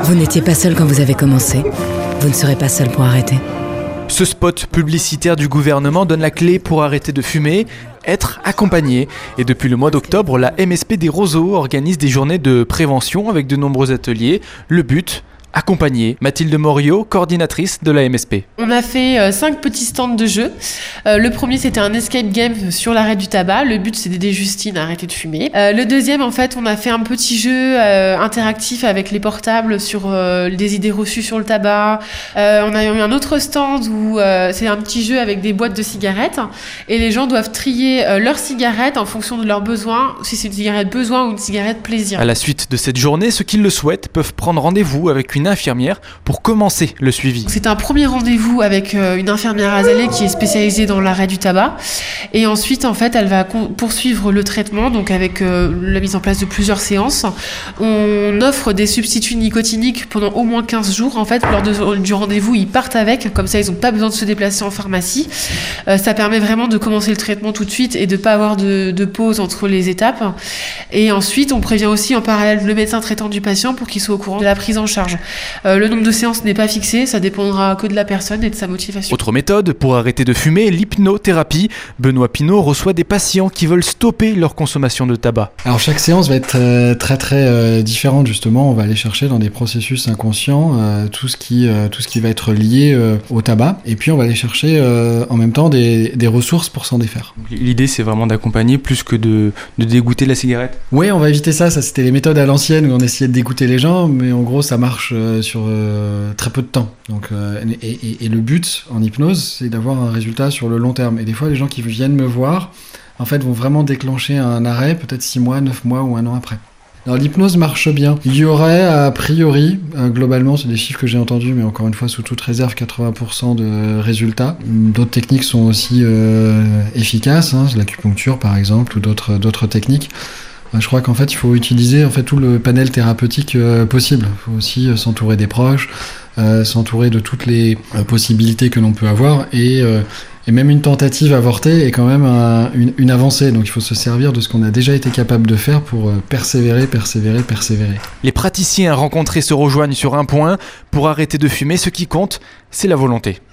Vous n'étiez pas seul quand vous avez commencé. Vous ne serez pas seul pour arrêter. Ce spot publicitaire du gouvernement donne la clé pour arrêter de fumer, être accompagné. Et depuis le mois d'octobre, la MSP des Roseaux organise des journées de prévention avec de nombreux ateliers. Le but, accompagner. Mathilde Morio, coordinatrice de la MSP. On a fait 5 petits stands de jeux. Le premier, c'était un escape game sur l'arrêt du tabac. Le but, c'est d'aider Justine à arrêter de fumer. Le deuxième, en fait, on a fait un petit jeu interactif avec les portables sur des idées reçues sur le tabac. On a eu un autre stand où c'est un petit jeu avec des boîtes de cigarettes et les gens doivent trier leurs cigarettes en fonction de leurs besoins, si c'est une cigarette besoin ou une cigarette plaisir. À la suite de cette journée, ceux qui le souhaitent peuvent prendre rendez-vous avec une infirmière pour commencer le suivi. C'est un premier rendez-vous avec une infirmière Azalée qui est spécialisée dans l'arrêt du tabac et ensuite en fait elle va poursuivre le traitement donc avec la mise en place de plusieurs séances. On offre des substituts nicotiniques pendant au moins 15 jours en fait. Lors du rendez-vous ils partent avec, comme ça ils n'ont pas besoin de se déplacer en pharmacie. Ça permet vraiment de commencer le traitement tout de suite et de ne pas avoir de pause entre les étapes. Et ensuite on prévient aussi en parallèle le médecin traitant du patient pour qu'il soit au courant de la prise en charge. Le nombre de séances n'est pas fixé, ça dépendra que de la personne et de sa motivation. Autre méthode pour arrêter de fumer, l'hypnothérapie. Benoît Pinault reçoit des patients qui veulent stopper leur consommation de tabac. Alors chaque séance va être très différente justement. On va aller chercher dans des processus inconscients tout ce qui va être lié au tabac. Et puis on va aller chercher en même temps des ressources pour s'en défaire. L'idée c'est vraiment d'accompagner plus que de dégoûter la cigarette. Oui, on va éviter ça. Ça c'était les méthodes à l'ancienne où on essayait de dégoûter les gens, mais en gros ça marche sur très peu de temps. Donc, et le but en hypnose, c'est d'avoir un résultat sur le long terme. Et des fois, les gens qui viennent me voir, en fait, vont vraiment déclencher un arrêt, peut-être 6 mois, 9 mois ou 1 an après. Alors, l'hypnose marche bien. Il y aurait, a priori, globalement, c'est des chiffres que j'ai entendus, mais encore une fois, sous toute réserve, 80% de résultats. D'autres techniques sont aussi efficaces, l'acupuncture, par exemple, ou d'autres techniques. Je crois qu'en fait, il faut utiliser tout le panel thérapeutique possible. Il faut aussi s'entourer des proches, s'entourer de toutes les possibilités que l'on peut avoir et même une tentative avortée est quand même une avancée. Donc il faut se servir de ce qu'on a déjà été capable de faire pour persévérer. Les praticiens rencontrés se rejoignent sur un point. Pour arrêter de fumer, ce qui compte, c'est la volonté.